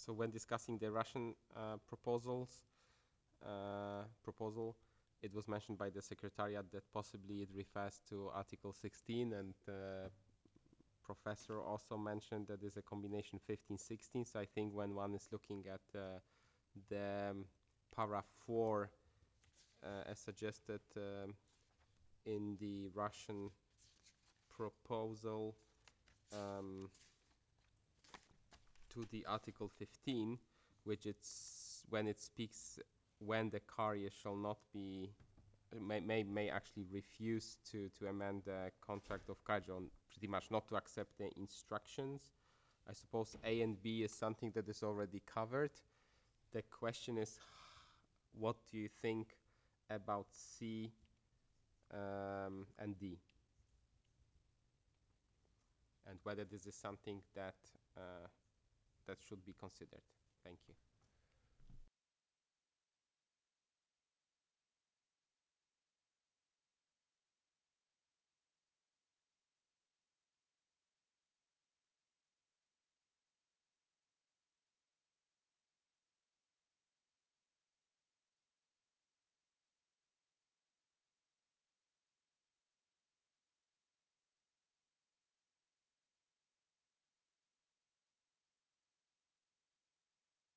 So when discussing the Russian proposal, it was mentioned by the Secretariat that possibly it refers to Article 16, and professor also mentioned that there's a combination 15-16. So I think when one is looking at the paragraph 4 as suggested in the Russian proposal to the Article 15, which it's when it speaks when the carrier shall not be may actually refuse to amend the contract of carriage, or pretty much not to accept the instructions. I suppose A and B is something that is already covered. The question is, what do you think about C and D, and whether this is something that that should be considered? Thank you.